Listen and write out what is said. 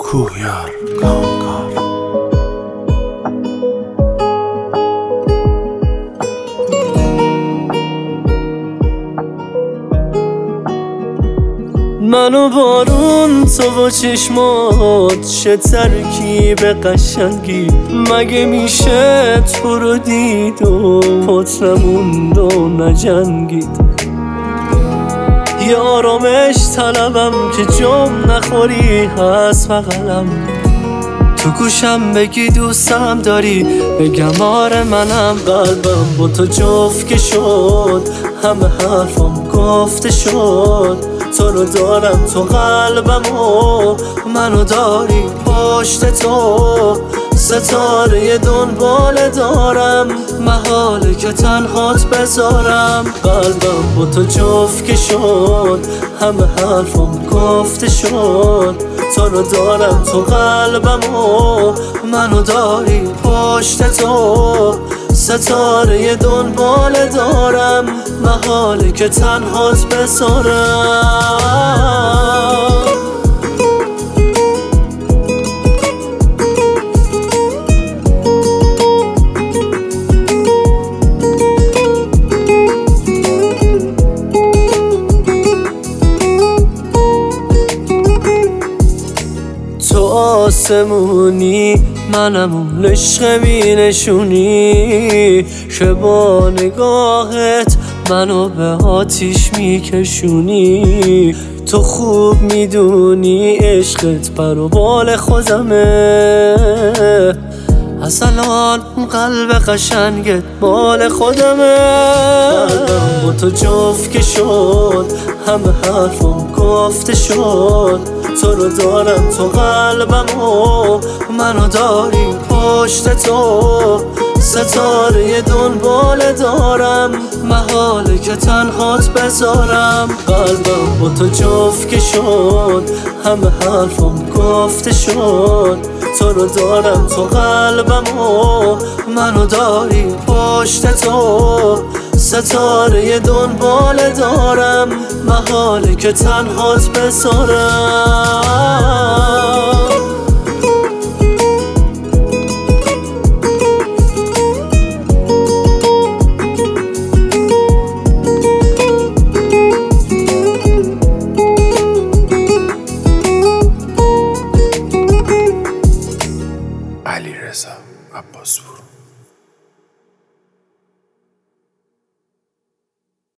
کوهیار کامکار. من و بارون، تو و چشمات، چه ترکیب قشنگی. مگه میشه تو رو دید و پات نموند و نجنگید؟ یه آرامش طلبم که جم نخوری هست بغلم، تو گوشم بگی دوستم داری، بگم آره منم. قلبم با تو جفت که شد، همه حرفم گفته شد. تو رو دارم تو قلبم و منو داری پشت تو. ستاره دنبال دارم، محاله که تنهات بذارم. قلبم با تو جفت که شد، همه حرفم گفته شد. تو رو دارم تو قلبم و منو داری پشت تو. ستاره دنبال دارم، محاله که تنهات بذارم. تو آسمونی، منم اون عشق می نشونی که با نگاهت منو به آتیش میکشونی. تو خوب میدونی عشقت پر و بال خودمه، از الان قلب قشنگت مال خودمه. قلبم با تو جفت که شد، همه حرفم گفته شد. تو رو دارم تو قلبم و منو داری پشت تو. ستاره دنبال دارم، محاله که تنهات بذارم. قلبم با تو جفت که شد، همه حرفم گفته شد. تو رو دارم تو قلبم و منو داری پشت تو. ستاره دنبال دارم، محاله که تنهات بذارم.